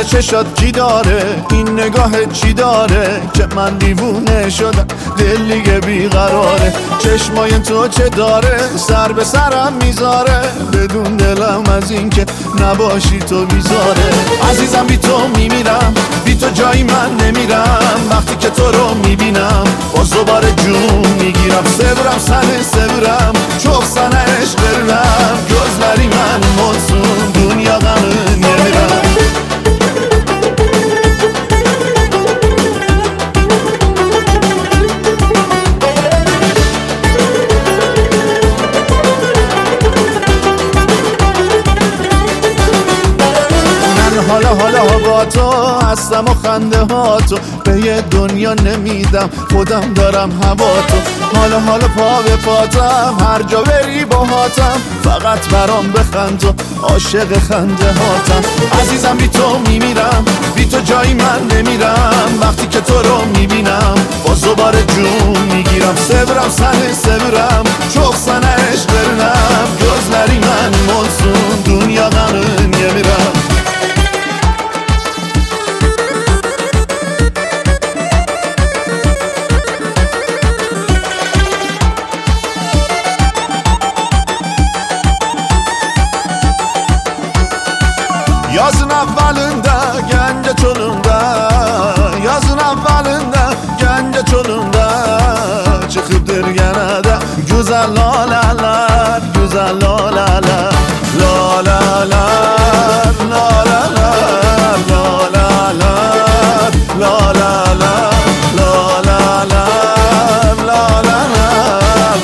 چشات کی داره، این نگاه چی داره که من دیوونه شدم، دل دیگه بیقراره. چشمای تو چه داره، سر به سرم میذاره، بدون دلم از این که نباشی تو بیزاره. عزیزم بی تو میمیرم، بی تو جایی من نمیرم، وقتی که تو رو میبینم باز دوباره جون میگیرم. سبرم سنه سبرم çok sana eşk veririm, gözlerimin olsun dünya kanın yemirim. حالا با تو هستم و خنده ها تو، به یه دنیا نمیدم خودم دارم هوا تو. حالا پا به پاتم هر جا بری با هاتم، فقط برام بخند و عاشق خنده هاتم. عزیزم بی تو میمیرم، بی تو جایی من نمیرم، وقتی که تو رو میبینم باز دوباره جون میگیرم. سبرم سنه سبرم çok sana eşk veririm, gözlerimin olsun dünya kanın yemirim. Yazın avvalında gence çolunda, yazın avvalında gence çolunda, çıkıptır gene de güzel lalalar, güzel lalalar, lalalar, lalalar, lalalar, lalalar, lalalar, lalalar,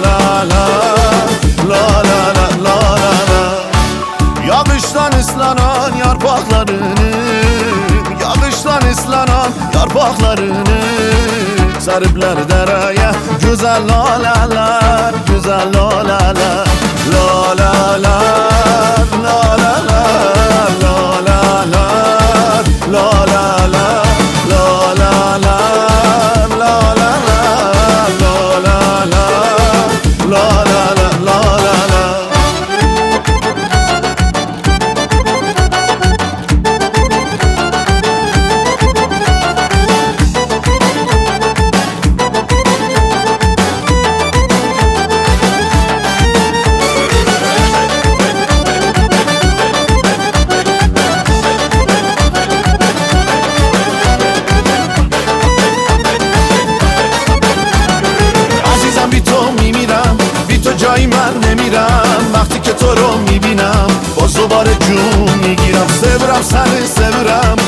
lalalar, lalalar. Yağıştan ıslanan yarpaklarını, yağıştan ıslanan yarpaklarını sarıplar dereye, güzel lalalar, güzel lalalar, lalalar, lalalar, lalalar, lalalar, lalalar, lalalar, lalalar, lalalar, lalalar. جایی من نمیرم، وقتی که تو رو میبینم باز دوباره جون میگیرم. سبرم سنه سبرم